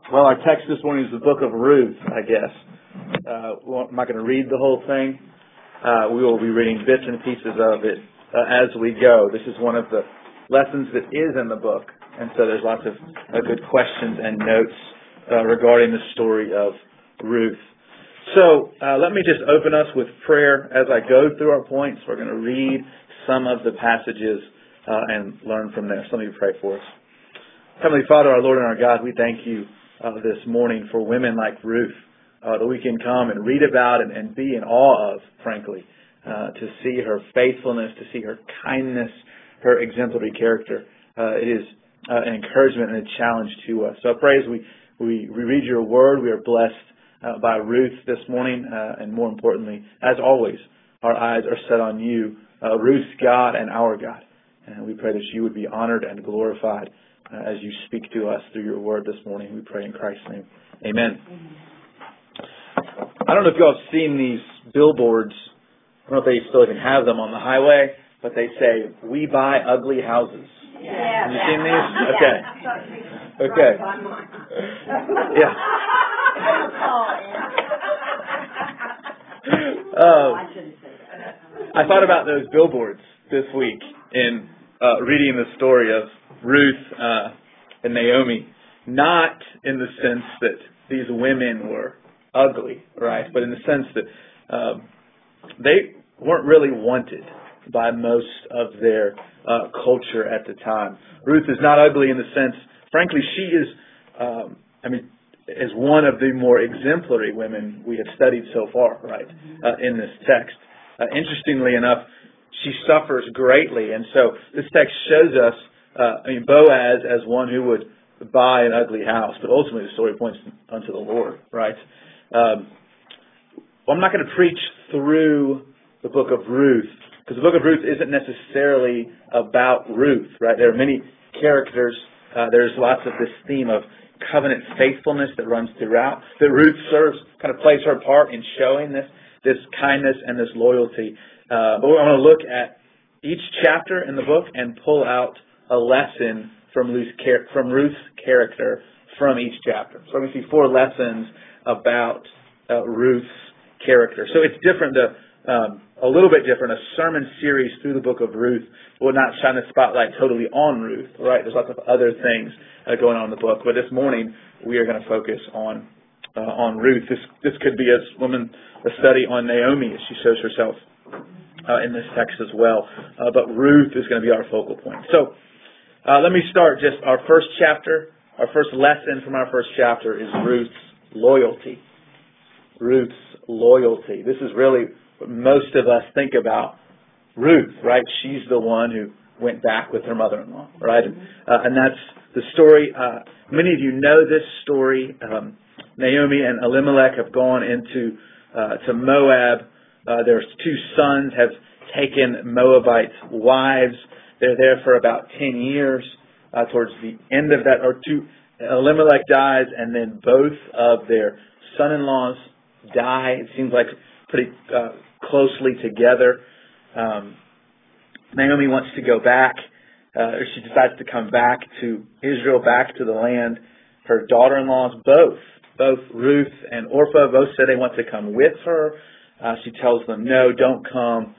Well, our text this morning is the book of Ruth, I guess. I'm not going to read the whole thing. We will be reading bits and pieces of it as we go. This is one of the lessons that is in the book, and so there's lots of good questions and notes regarding the story of Ruth. So let me just open us with prayer as I go through our points. We're going to read some of the passages and learn from there. So let me pray for us. Heavenly Father, our Lord and our God, we thank you this morning for women like Ruth that we can come and read about and be in awe of, frankly, to see her faithfulness, to see her kindness, her exemplary character. It is an encouragement and a challenge to us. So I pray as we read your word, we are blessed by Ruth this morning, and more importantly, as always, our eyes are set on you, Ruth's God and our God. And we pray that you would be honored and glorified as you speak to us through your word this morning. We pray in Christ's name. Amen. I don't know if you all have seen these billboards. I don't know if they still even have them on the highway, but they say, "We buy ugly houses." Yeah. Have you seen these? Okay. Okay. Yeah. I thought about those billboards this week in reading the story of Ruth and Naomi, not in the sense that these women were ugly, right? But in the sense that they weren't really wanted by most of their culture at the time. Ruth is not ugly in the sense, frankly, she is, is one of the more exemplary women we have studied so far, right, in this text. Interestingly enough, she suffers greatly, and so this text shows us Boaz as one who would buy an ugly house, but ultimately the story points unto the Lord, right? I'm not going to preach through the book of Ruth, because the book of Ruth isn't necessarily about Ruth, right? There are many characters. There's lots of this theme of covenant faithfulness that runs throughout, that Ruth plays her part in showing this kindness and this loyalty. But I want to look at each chapter in the book and pull out a lesson from Ruth's character from each chapter. So we see 4 lessons about Ruth's character. So it's different, a little bit different. A sermon series through the book of Ruth will not shine the spotlight totally on Ruth, right? There's lots of other things going on in the book. But this morning we are going to focus on Ruth. This could be a study on Naomi as she shows herself in this text as well. But Ruth is going to be our focal point. So let me start just our first chapter. Our first lesson from our first chapter is Ruth's loyalty. Ruth's loyalty. This is really what most of us think about Ruth, right? She's the one who went back with her mother-in-law, right? And that's the story. Many of you know this story. Naomi and Elimelech have gone into to Moab. Their 2 sons have taken Moabite wives. They're there for about 10 years. Towards the end of that, Elimelech dies, and then both of their son-in-laws die. It seems like pretty closely together. Naomi wants to go back. She decides to come back to Israel, back to the land. Her daughter-in-laws, both Ruth and Orpah, both said they want to come with her. She tells them, no, don't come.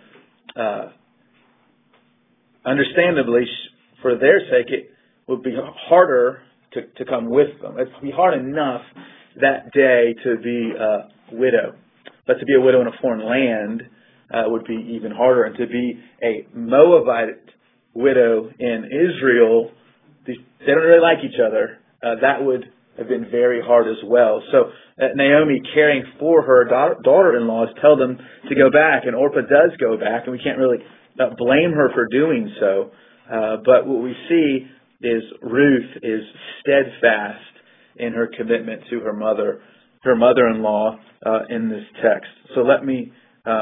Understandably, for their sake, it would be harder to come with them. It would be hard enough that day to be a widow. But to be a widow in a foreign land would be even harder. And to be a Moabite widow in Israel, they don't really like each other. That would have been very hard as well. So Naomi, caring for her daughter-in-laws, tell them to go back. And Orpah does go back, and we can't really blame her for doing so. But what we see is Ruth is steadfast in her commitment to her mother-in-law in this text. So let me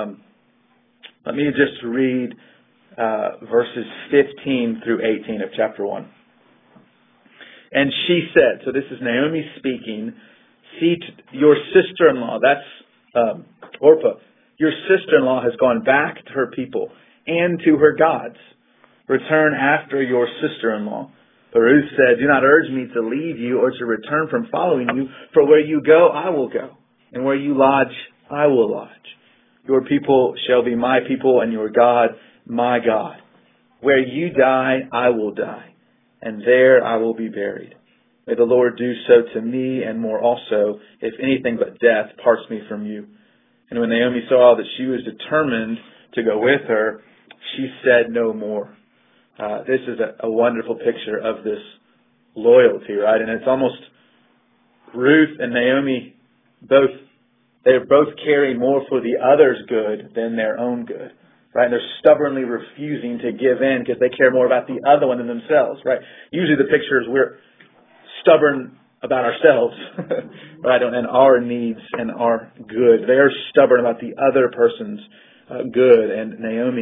just read verses 15 through 18 of chapter 1. And she said, so this is Naomi speaking, see, your sister-in-law, that's Orpah, your sister-in-law has gone back to her people and to her gods. Return after your sister-in-law. But Ruth said, "Do not urge me to leave you or to return from following you, for where you go, I will go, and where you lodge, I will lodge. Your people shall be my people, and your God, my God. Where you die, I will die, and there I will be buried. May the Lord do so to me, and more also, if anything but death parts me from you." And when Naomi saw that she was determined to go with her, she said no more. This is a wonderful picture of this loyalty, right? And it's almost Ruth and Naomi they both carry more for the other's good than their own good, right? And they're stubbornly refusing to give in because they care more about the other one than themselves, right? Usually the picture is we're stubborn about ourselves, right? And our needs and our good. They are stubborn about the other person's good. And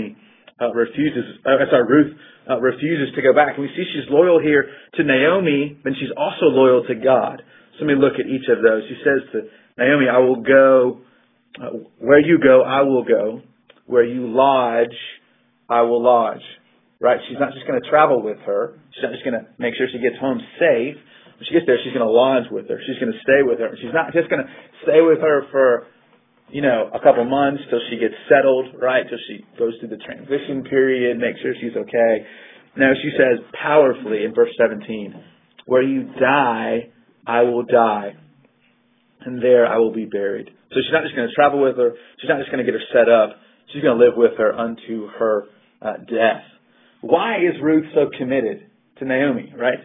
Ruth refuses to go back. And we see she's loyal here to Naomi, and she's also loyal to God. So let me look at each of those. She says to Naomi, "I will go, where you go, I will go. Where you lodge, I will lodge." Right? She's not just going to travel with her. She's not just going to make sure she gets home safe. When she gets there, she's going to lodge with her. She's going to stay with her. She's not just going to stay with her for, a couple months till she gets settled, right? Till she goes through the transition period, make sure she's okay. No, she says powerfully in verse 17, "Where you die, I will die, and there I will be buried." So she's not just going to travel with her. She's not just going to get her set up. She's going to live with her unto her death. Why is Ruth so committed to Naomi, right?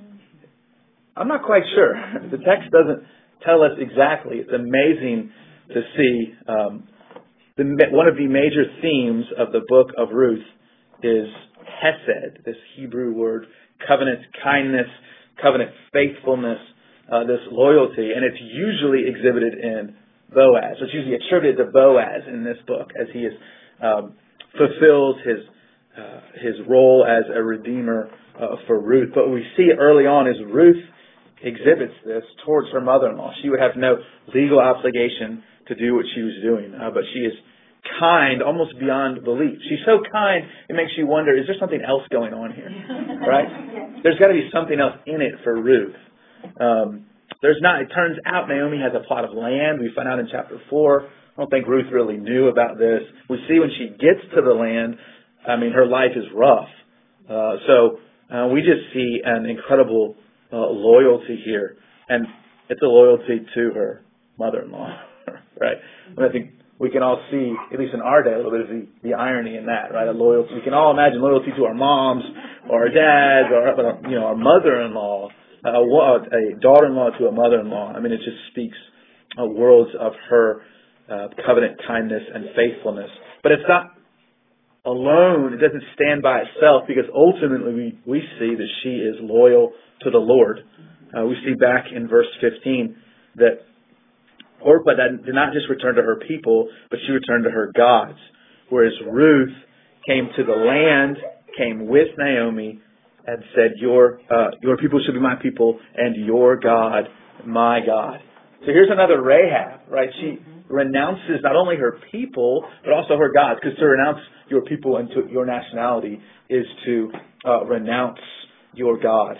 I'm not quite sure. The text doesn't tell us exactly. It's amazing to see. One of the major themes of the book of Ruth is hesed, this Hebrew word, covenant kindness, covenant faithfulness, this loyalty, and it's usually exhibited in Boaz. It's usually attributed to Boaz in this book as he fulfills his role as a redeemer for Ruth. But what we see early on is Ruth exhibits this towards her mother-in-law. She would have no legal obligation to do what she was doing, but she is kind almost beyond belief. She's so kind, it makes you wonder, is there something else going on here? Right? There's got to be something else in it for Ruth. There's not. It turns out Naomi has a plot of land. We find out in chapter 4. I don't think Ruth really knew about this. We see when she gets to the land, her life is rough. So we just see an incredible loyalty here. And it's a loyalty to her mother-in-law, right? And I think we can all see, at least in our day, a little bit of the irony in that, right? A loyalty. We can all imagine loyalty to our moms or our dads or our mother-in-law. A daughter-in-law to a mother-in-law. It just speaks worlds of her covenant kindness and faithfulness. But it's not alone. It doesn't stand by itself because ultimately we see that she is loyal to the Lord. We see back in verse 15 that Orpah did not just return to her people, but she returned to her gods. Whereas Ruth came to the land, came with Naomi, and said, your people should be my people, and your God, my God. So here's another Rahab, right? She renounces not only her people, but also her gods, because to renounce your people and to your nationality is to renounce your God.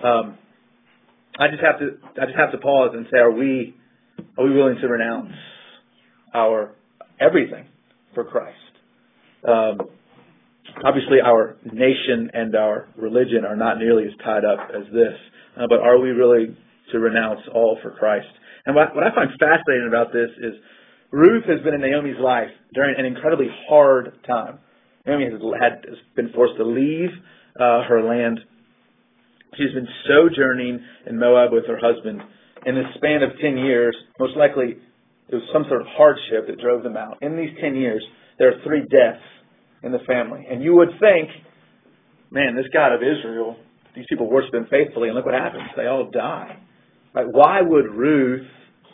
I just have to pause and say, are we willing to renounce our everything for Christ? Obviously, our nation and our religion are not nearly as tied up as this. But are we really to renounce all for Christ? And what I find fascinating about this is Ruth has been in Naomi's life during an incredibly hard time. Naomi has been forced to leave her land. She's been sojourning in Moab with her husband. In the span of 10 years, most likely it was some sort of hardship that drove them out. In these 10 years, there are 3 deaths in the family. And you would think, man, this God of Israel, these people worship him faithfully, and look what happens. They all die. Like, why would Ruth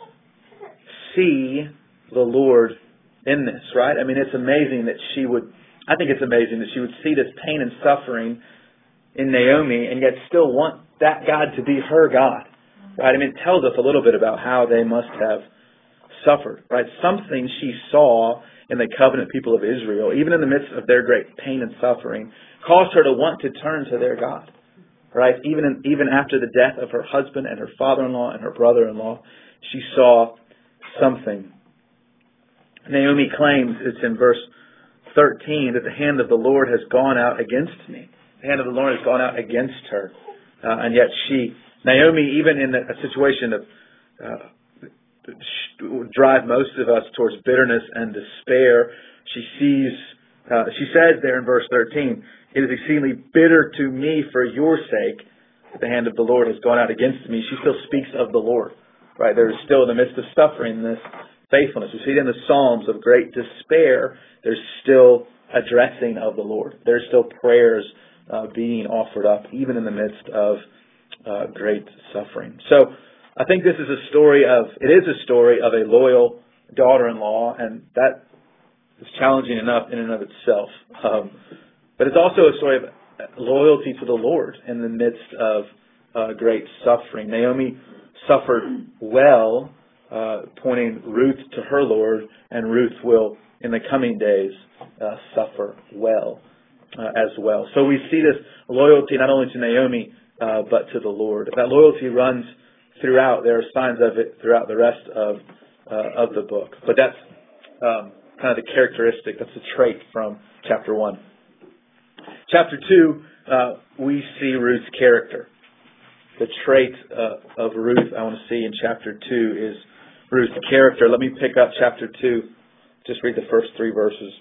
see the Lord in this, right? It's amazing that she would see this pain and suffering in Naomi and yet still want that God to be her God, right? It tells us a little bit about how they must have suffered, right? Something she saw in the covenant people of Israel, even in the midst of their great pain and suffering, caused her to want to turn to their God. right? Even after the death of her husband and her father-in-law and her brother-in-law, she saw something. Naomi claims, it's in verse 13, that the hand of the Lord has gone out against me. The hand of the Lord has gone out against her. And yet Naomi, even in a situation of drive most of us towards bitterness and despair, she says there in verse 13, it is exceedingly bitter to me for your sake that the hand of the Lord has gone out against me. She still speaks of the Lord, right? There is still in the midst of suffering this faithfulness. We see it in the Psalms of great despair. There's still addressing of the Lord. There's still prayers being offered up, even in the midst of great suffering. So I think this is a story of a loyal daughter-in-law, and that is challenging enough in and of itself. But it's also a story of loyalty to the Lord in the midst of great suffering. Naomi suffered well, pointing Ruth to her Lord, and Ruth will, in the coming days, suffer well as well. So we see this loyalty not only to Naomi, but to the Lord. That loyalty runs throughout. There are signs of it throughout the rest of the book. But that's kind of the characteristic, that's the trait from chapter 1. Chapter 2, we see Ruth's character. The trait of Ruth I want to see in chapter 2 is Ruth's character. Let me pick up chapter 2. Just read the first 3 verses.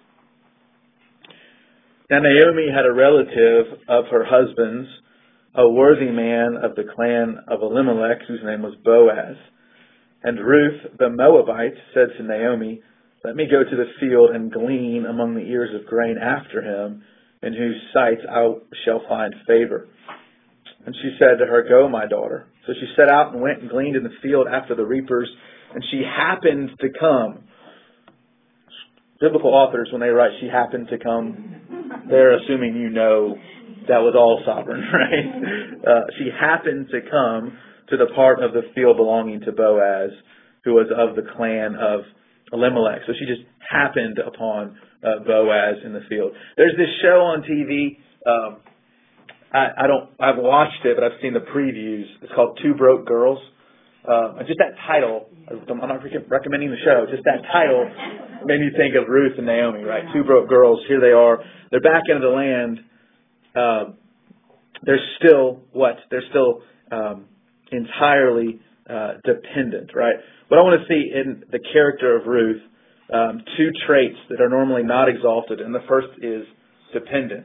Now Naomi had a relative of her husband's, a worthy man of the clan of Elimelech, whose name was Boaz. And Ruth the Moabite said to Naomi, let me go to the field and glean among the ears of grain after him, in whose sight I shall find favor. And she said to her, go, my daughter. So she set out and went and gleaned in the field after the reapers, and she happened to come. Biblical authors, when they write she happened to come, they're assuming that was all sovereign, right? She happened to come to the part of the field belonging to Boaz, who was of the clan of Elimelech. So she just happened upon Boaz in the field. There's this show on TV. I've watched it, but I've seen the previews. It's called Two Broke Girls. And just that title, I'm not recommending the show, just that title made me think of Ruth and Naomi, right? Two broke girls, here they are. They're back into the land. They're still entirely dependent, right? What I want to see in the character of Ruth, 2 traits that are normally not exalted, and the first is dependence.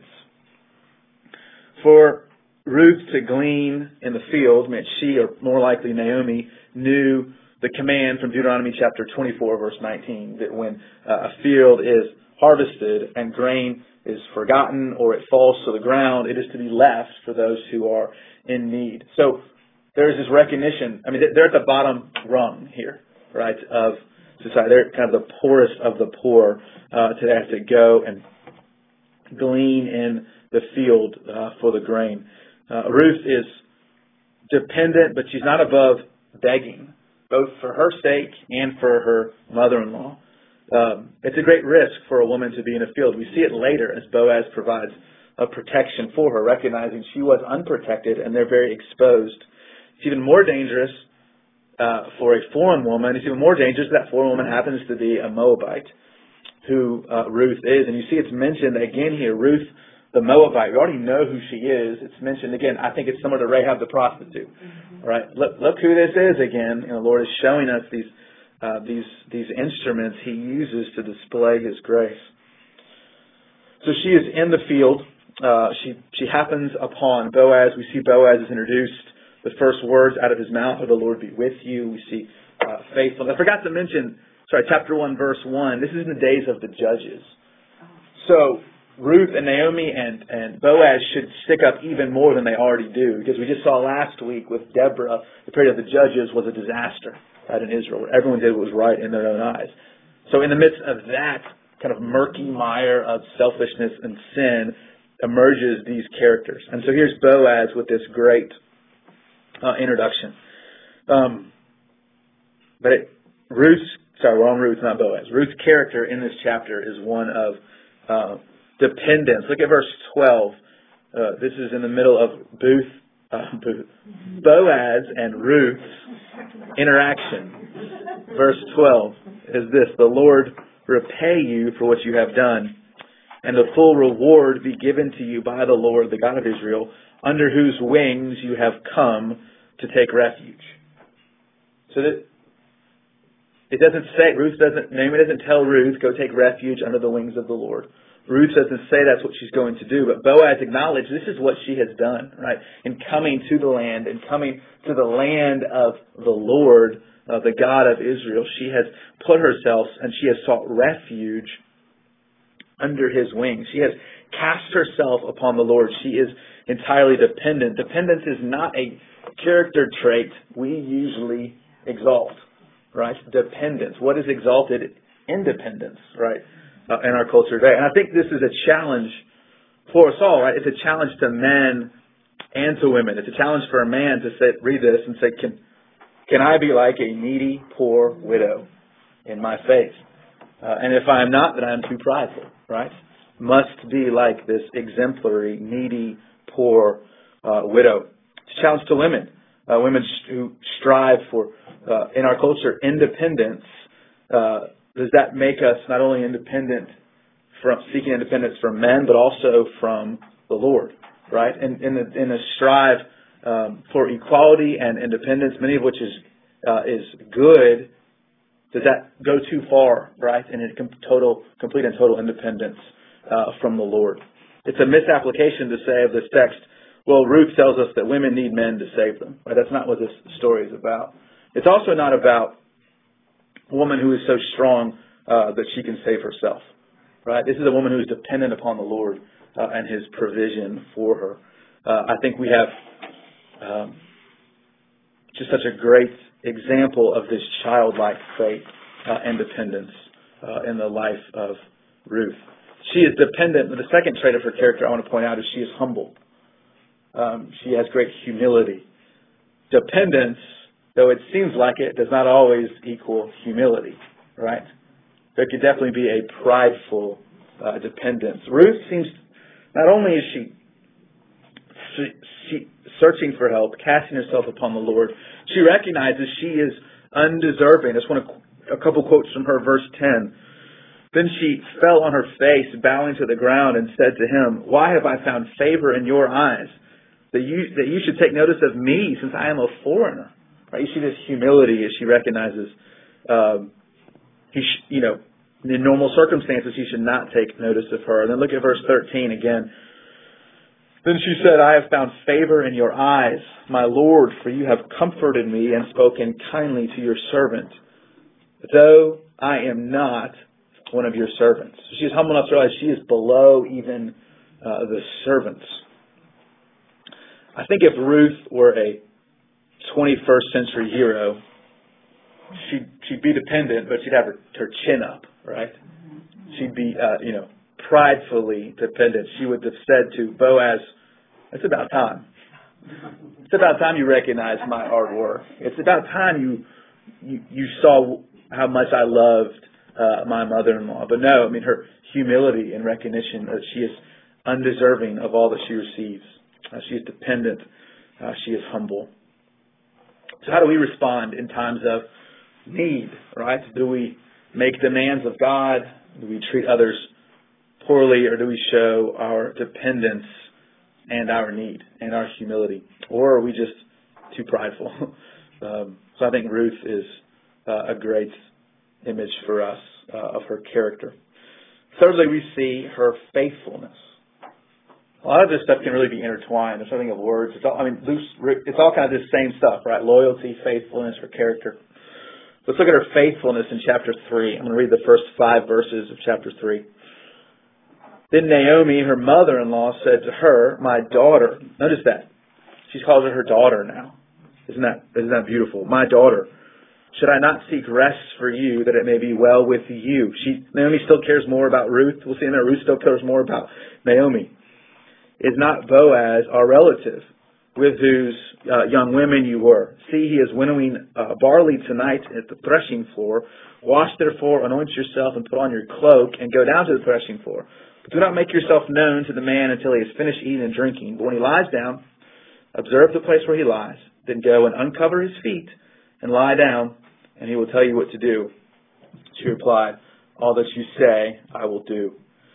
For Ruth to glean in the field meant she, or more likely Naomi, knew the command from Deuteronomy chapter 24, verse 19, that when a field is harvested and grain is forgotten or it falls to the ground, it is to be left for those who are in need. So there's this recognition. I mean, they're at the bottom rung here, right, of society. They're kind of the poorest of the poor to have to go and glean in the field for the grain. Ruth is dependent, but she's not above begging, both for her sake and for her mother-in-law. It's a great risk for a woman to be in a field. We see it later as Boaz provides a protection for her, recognizing she was unprotected and they're very exposed. It's even more dangerous for a foreign woman. It's even more dangerous if that foreign woman happens to be a Moabite, who Ruth is. And you see it's mentioned again here, Ruth the Moabite. We already know who she is. It's mentioned again. I think it's similar to Rahab the prostitute. All right, look who this is again. And the Lord is showing us these instruments He uses to display His grace. So she is in the field. She happens upon Boaz. We see Boaz is introduced. The first words out of his mouth are, "The Lord be with you." We see faithfulness. I forgot to mention, chapter 1, verse 1. This is in the days of the judges. So Ruth and Naomi and Boaz should stick up even more than they already do, because we just saw last week with Deborah, the period of the judges was a disaster right in Israel, where everyone did what was right in their own eyes. So in the midst of that kind of murky mire of selfishness and sin emerges these characters. And so here's Boaz with this great introduction. We're on Ruth, not Boaz. Ruth's character in this chapter is one of dependence. Look at verse 12. This is in the middle of Boaz and Ruth's interaction. Verse 12 is this: the Lord repay you for what you have done, and the full reward be given to you by the Lord, the God of Israel, under whose wings you have come to take refuge. So that it doesn't say, Naomi doesn't tell Ruth, go take refuge under the wings of the Lord. Ruth doesn't say that's what she's going to do, but Boaz acknowledged this is what she has done, right? In coming to the land and coming to the land of the Lord, the God of Israel, she has put herself and she has sought refuge under His wings. She has cast herself upon the Lord. She is entirely dependent. Dependence is not a character trait we usually exalt, right? Dependence. What is exalted? Independence, right? In our culture today. And I think this is a challenge for us all, right? It's a challenge to men and to women. It's a challenge for a man to read this and say, can I be like a needy, poor widow in my faith? And if I am not, then I am too prideful, right? Must be like this exemplary, needy, poor widow. It's a challenge to women. Women who strive for, in our culture, independence. Does that make us not only independent from seeking independence from men, but also from the Lord, right? And in a strive for equality and independence, many of which is good. Does that go too far, right? And in complete and total independence from the Lord. It's a misapplication to say of this text, well, Ruth tells us that women need men to save them. Right? That's not what this story is about. It's also not about a woman who is so strong that she can save herself. Right? This is a woman who is dependent upon the Lord and His provision for her. I think we have just such a great example of this childlike faith and dependence in the life of Ruth. She is dependent, but the second trait of her character I want to point out is she is humble. She has great humility. Dependence, though it seems like it, does not always equal humility, right? There could definitely be a prideful dependence. Ruth seems, not only is she searching for help, casting herself upon the Lord, she recognizes she is undeserving. I just want a couple quotes from her, verse 10. Then she fell on her face, bowing to the ground, and said to him, "Why have I found favor in your eyes, that you should take notice of me, since I am a foreigner?" Right? You see this humility as she recognizes, in normal circumstances, he should not take notice of her. And then look at verse 13 again. Then she said, "I have found favor in your eyes, my Lord, for you have comforted me and spoken kindly to your servant, though I am not one of your servants." She is humble enough to realize she is below even the servants. I think if Ruth were a 21st century hero, she'd be dependent, but she'd have her chin up, right? She'd be, pridefully dependent. She would have said to Boaz, "It's about time. It's about time you recognize my hard work. It's about time you saw how much I loved my mother-in-law." But no, her humility and recognition that she is undeserving of all that she receives. She is dependent. She is humble. So how do we respond in times of need, right? Do we make demands of God? Do we treat others poorly, or do we show our dependence and our need and our humility? Or are we just too prideful? So I think Ruth is a great image for us of her character. Thirdly, we see her faithfulness. A lot of this stuff can really be intertwined. There's something of words. It's all kind of this same stuff, right? Loyalty, faithfulness, her character. Let's look at her faithfulness in chapter 3. I'm going to read the first 5 verses of chapter 3. Then Naomi, her mother-in-law, said to her, "My daughter," notice that. She calls her daughter now. Isn't that beautiful? "My daughter, should I not seek rest for you, that it may be well with you?" Naomi still cares more about Ruth. We'll see in there, Ruth still cares more about Naomi. "Is not Boaz our relative, with whose young women you were? See, he is winnowing barley tonight at the threshing floor. Wash therefore, anoint yourself, and put on your cloak, and go down to the threshing floor. But do not make yourself known to the man until he has finished eating and drinking. But when he lies down, Observe the place where he lies, then go and uncover his feet and lie down, and he will tell you what to do." She replied, "All that you say, I will do."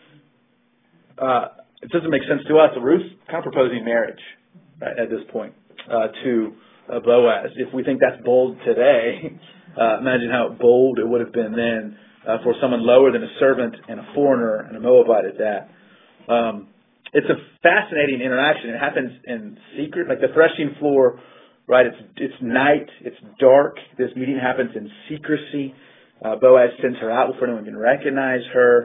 It doesn't make sense to us. Ruth's kind of proposing marriage at this point to Boaz. If we think that's bold today, imagine how bold it would have been then for someone lower than a servant and a foreigner and a Moabite at that. It's a fascinating interaction. It happens in secret, like the threshing floor, right? It's night, it's dark. This meeting happens in secrecy. Boaz sends her out before anyone can recognize her.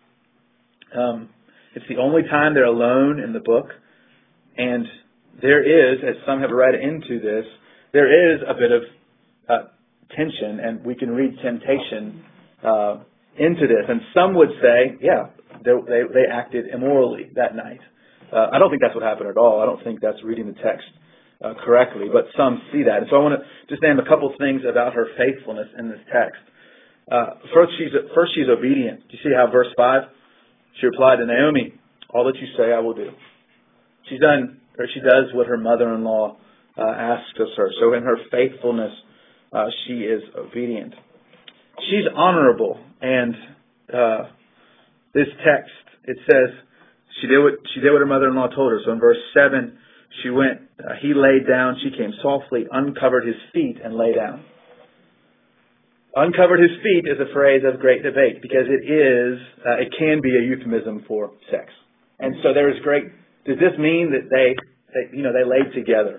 It's the only time they're alone in the book. And there is, as some have read into this, there is a bit of tension, and we can read temptation into this. And some would say, yeah, they acted immorally that night. I don't think that's what happened at all. I don't think that's reading the text correctly, but some see that. And so I want to just name a couple things about her faithfulness in this text. First, she's obedient. Do you see how verse 5? She replied to Naomi, "All that you say I will do." She does what her mother-in-law asks of her. So in her faithfulness, she is obedient. She's honorable, and this text, it says she did what her mother-in-law told her. So in verse 7, she went, he laid down, she came softly, uncovered his feet, and lay down. Uncovered his feet is a phrase of great debate because it can be a euphemism for sex. And so there is does this mean that they laid together?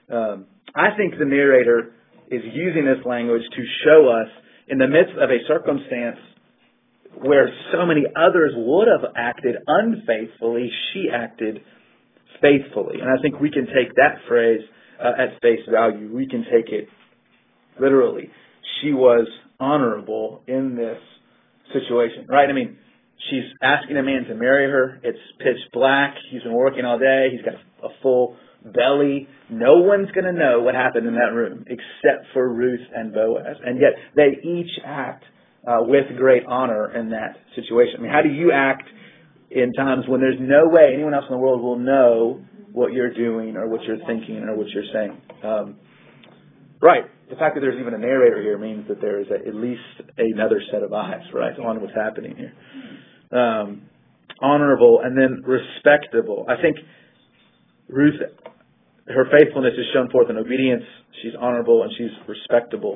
I think the narrator is using this language to show us in the midst of a circumstance where so many others would have acted unfaithfully, she acted faithfully. And I think we can take that phrase at face value. We can take it literally. She was honorable in this situation, right? I mean, she's asking a man to marry her. It's pitch black. He's been working all day. He's got a full belly. No one's going to know what happened in that room except for Ruth and Boaz. And yet they each act with great honor in that situation. I mean, how do you act in times when there's no way anyone else in the world will know what you're doing or what you're thinking or what you're saying? Right. The fact that there's even a narrator here means that there is at least another set of eyes, right, on what's happening here. Honorable and then respectable. I think Ruth, her faithfulness is shown forth in obedience. She's honorable and she's respectable.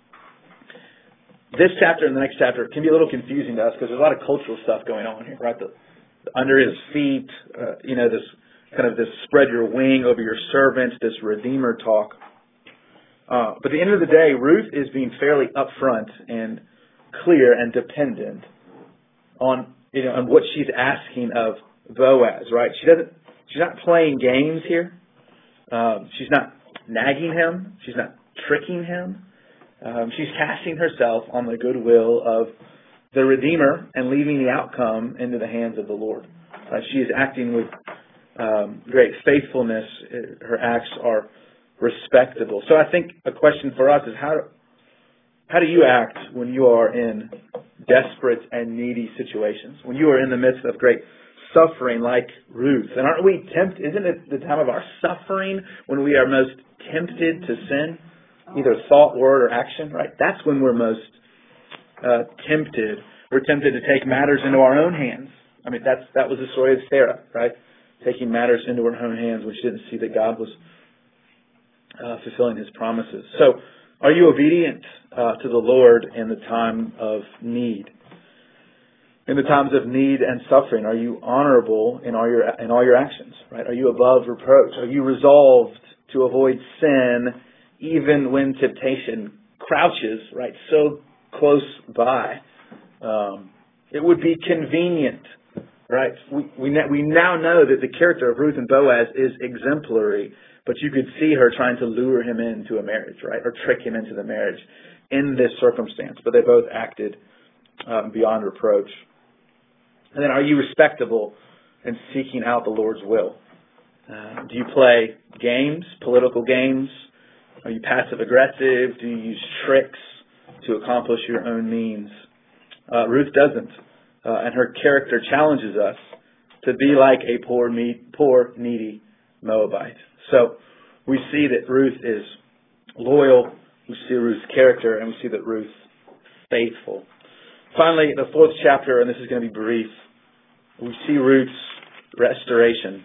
This chapter and the next chapter can be a little confusing to us because there's a lot of cultural stuff going on here, right? The under his feet, this kind of this spread your wing over your servant, this redeemer talk. But at the end of the day, Ruth is being fairly upfront and clear and dependent on what she's asking of Boaz, right? She's not playing games here. She's not nagging him. She's not tricking him. She's casting herself on the goodwill of the Redeemer and leaving the outcome into the hands of the Lord. She is acting with great faithfulness. Her acts are respectable. So I think a question for us is how do you act when you are in desperate and needy situations? When you are in the midst of great suffering like Ruth? And aren't we tempted? Isn't it the time of our suffering when we are most tempted to sin? Either thought, word, or action, right? That's when we're most tempted. We're tempted to take matters into our own hands. I mean, that was the story of Sarah, right? Taking matters into her own hands when she didn't see that God was fulfilling His promises. So, are you obedient to the Lord in the time of need? In the times of need and suffering, are you honorable in all your actions? Right? Are you above reproach? Are you resolved to avoid sin even when temptation crouches right so close by? It would be convenient, right? We now know that the character of Ruth and Boaz is exemplary. But you could see her trying to lure him into a marriage, right? Or trick him into the marriage in this circumstance. But they both acted beyond reproach. And then are you respectable in seeking out the Lord's will? Do you play games, political games? Are you passive aggressive? Do you use tricks to accomplish your own means? Ruth doesn't. And her character challenges us to be like a poor needy Moabite. So we see that Ruth is loyal, we see Ruth's character, and we see that Ruth's faithful. Finally, the fourth chapter, and this is going to be brief, we see Ruth's restoration.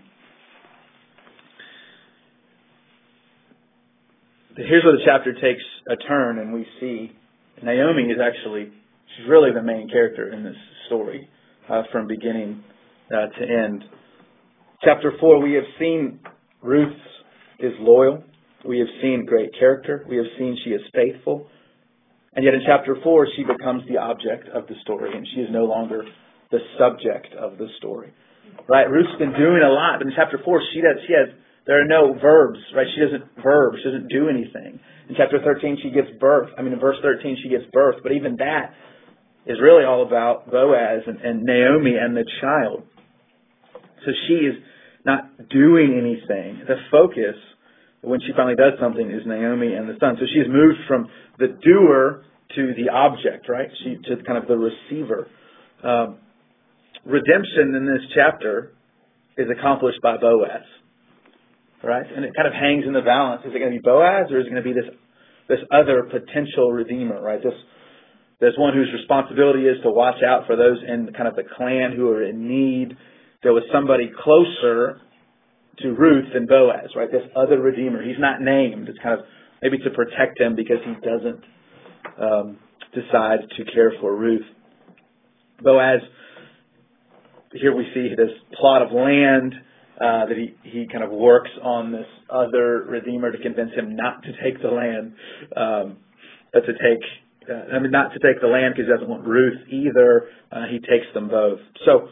Here's where the chapter takes a turn, and we see Naomi is she's really the main character in this story from beginning to end. Chapter 4, we have seen Ruth is loyal. We have seen great character. We have seen she is faithful. And yet in chapter 4, she becomes the object of the story, and she is no longer the subject of the story. Right? Ruth's been doing a lot, but in chapter 4, there are no verbs, right? She doesn't do anything. In chapter 13, she gives birth. In verse 13, she gives birth, but even that is really all about Boaz and Naomi and the child. So she is not doing anything. The focus, when she finally does something, is Naomi and the son. So she has moved from the doer to the object, right? To kind of the receiver. Redemption in this chapter is accomplished by Boaz, right? And it kind of hangs in the balance. Is it going to be Boaz, or is it going to be this other potential redeemer, right? There's one whose responsibility is to watch out for those in kind of the clan who are in need. There was somebody closer to Ruth than Boaz, right? This other redeemer. He's not named. It's kind of maybe to protect him because he doesn't decide to care for Ruth. Boaz, here we see this plot of land that he kind of works on this other redeemer to convince him not to take the land, but not to take the land because he doesn't want Ruth either. He takes them both. So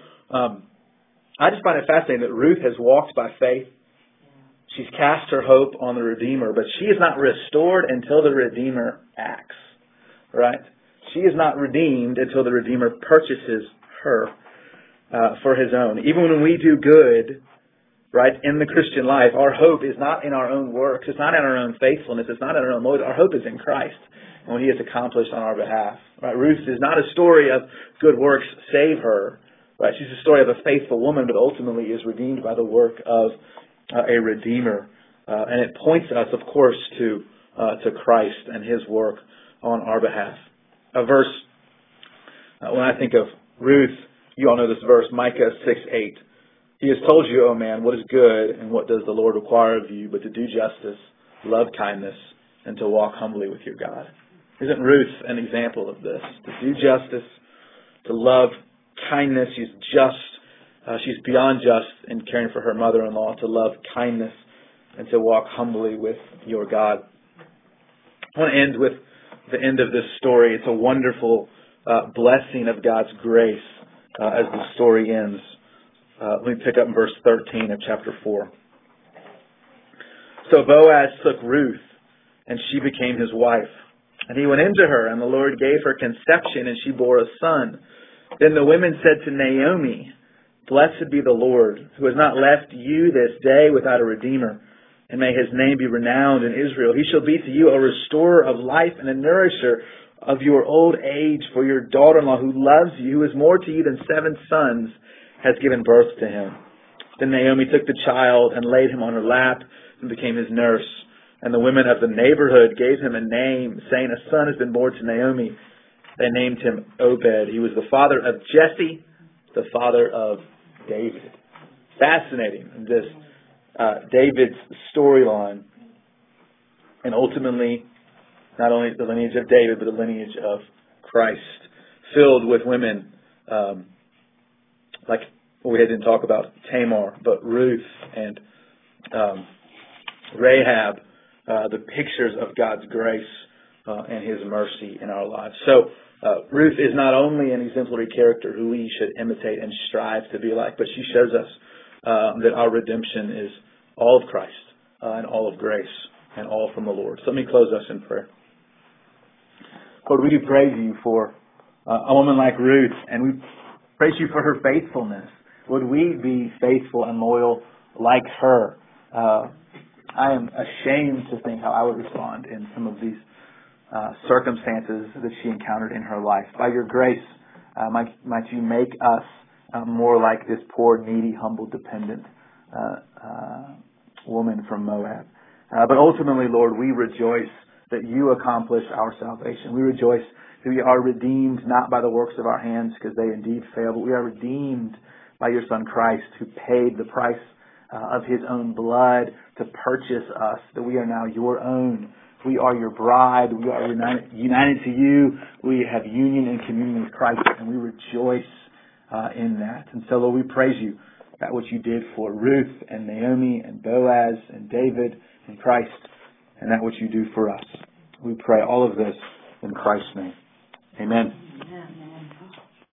I just find it fascinating that Ruth has walked by faith. She's cast her hope on the Redeemer, but she is not restored until the Redeemer acts, right? She is not redeemed until the Redeemer purchases her for his own. Even when we do good, right, in the Christian life, our hope is not in our own works. It's not in our own faithfulness. It's not in our own motive. Our hope is in Christ and what he has accomplished on our behalf. Right? Ruth is not a story of good works save her. Right? She's a story of a faithful woman, but ultimately is redeemed by the work of a Redeemer. And it points us, of course, to Christ and his work on our behalf. A verse, when I think of Ruth, you all know this verse, Micah 6:8. He has told you, O man, what is good and what does the Lord require of you, but to do justice, love kindness, and to walk humbly with your God. Isn't Ruth an example of this? To do justice, to love kindness. She's just, she's beyond just in caring for her mother-in-law, to love kindness, and to walk humbly with your God. I want to end with the end of this story. It's a wonderful blessing of God's grace as the story ends. Let me pick up in verse 13 of chapter 4. So Boaz took Ruth, and she became his wife. And he went into her, and the Lord gave her conception, and she bore a son. Then the women said to Naomi, Blessed be the Lord, who has not left you this day without a redeemer, and may his name be renowned in Israel. He shall be to you a restorer of life and a nourisher of your old age, for your daughter-in-law who loves you, who is more to you than 7 sons, has given birth to him. Then Naomi took the child and laid him on her lap and became his nurse. And the women of the neighborhood gave him a name, saying, A son has been born to Naomi. They named him Obed. He was the father of Jesse, the father of David. Fascinating, this David's storyline. And ultimately, not only the lineage of David, but the lineage of Christ, filled with women like we didn't talk about Tamar, but Ruth and Rahab, the pictures of God's grace and his mercy in our lives. So Ruth is not only an exemplary character who we should imitate and strive to be like, but she shows us that our redemption is all of Christ and all of grace and all from the Lord. So let me close us in prayer. Lord, we do praise you for a woman like Ruth, and we praise you for her faithfulness. Would we be faithful and loyal like her? I am ashamed to think how I would respond in some of these circumstances that she encountered in her life. By your grace, might you make us more like this poor, needy, humble, dependent woman from Moab. But ultimately, Lord, we rejoice that you accomplish our salvation. We rejoice that we are redeemed not by the works of our hands, because they indeed fail, but we are redeemed by your Son Christ, who paid the price of his own blood to purchase us, that we are now your own. We are your bride. We are united to you. We have union and communion with Christ, and we rejoice in that. And so, Lord, we praise you at what you did for Ruth and Naomi and Boaz and David and Christ, and that what you do for us. We pray all of this in Christ's name. Amen.